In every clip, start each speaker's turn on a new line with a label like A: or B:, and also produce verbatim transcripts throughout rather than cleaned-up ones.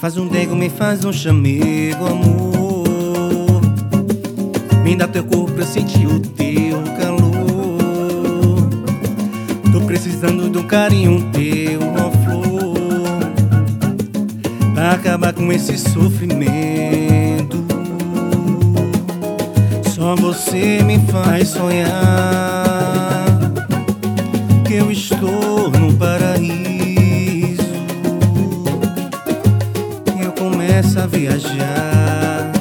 A: faz um dengo, me faz um chamego, amor. Me dá teu corpo pra eu sentir o teu calor. Tô precisando de um carinho teu, uma flor, pra acabar com esse sofrimento. Só você me faz sonhar que eu estou num paraíso. Eu começo a viajar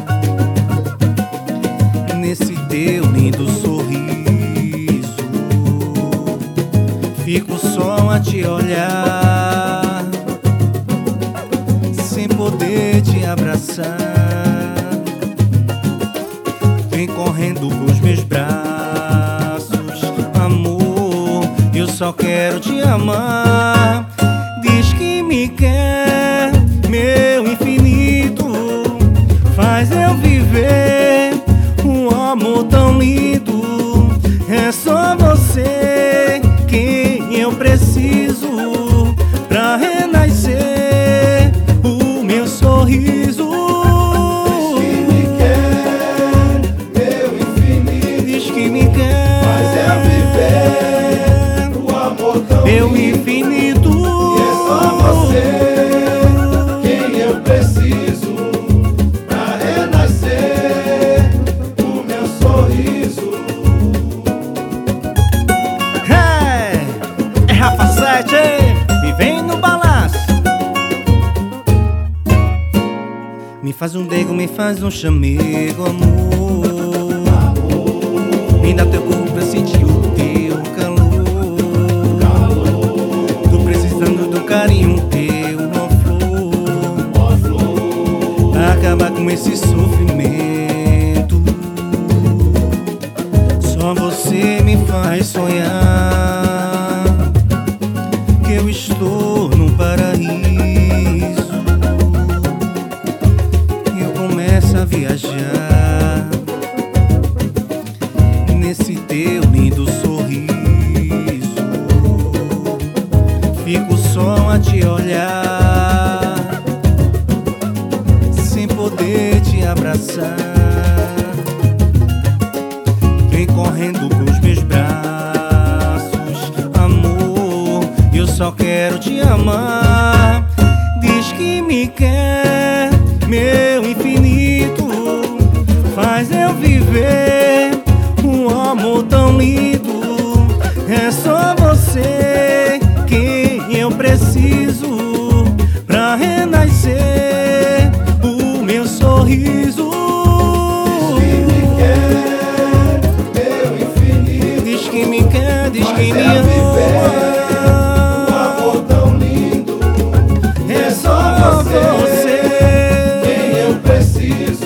A: nesse teu lindo sorriso. Fico só a te olhar, sem poder te abraçar. Vem correndo pros meus braços, amor, eu só quero te amar. Diz que me quer, meu infinito, faz eu viver um amor tão lindo. É só você quem eu preciso pra renascer o meu sorriso. Meu infinito,
B: e é só você quem eu preciso pra renascer o meu sorriso.
A: É, é Rafa Sete, me vem no balanço. Me faz um dengo, me faz um chamego, amor. Amor. Me dá teu corpo pra sentir o teu calor. Carinho teu, uma flor, uma flor, pra acabar com esse sofrimento. Só você me faz sonhar que eu estou num paraíso. Eu começo a viajar nesse teu lindo sorriso. Fico só a te olhar, sem poder te abraçar. Vem correndo pros meus braços, amor, eu só quero te amar. Diz que me quer, meu infinito, faz eu viver um amor tão lindo. É só você quem eu preciso pra renascer o meu sorriso.
B: Diz que me quer, meu infinito,
A: Diz que me quer, diz que me
B: ama. Um
A: ama.
B: amor tão lindo.
A: É só você
B: quem eu preciso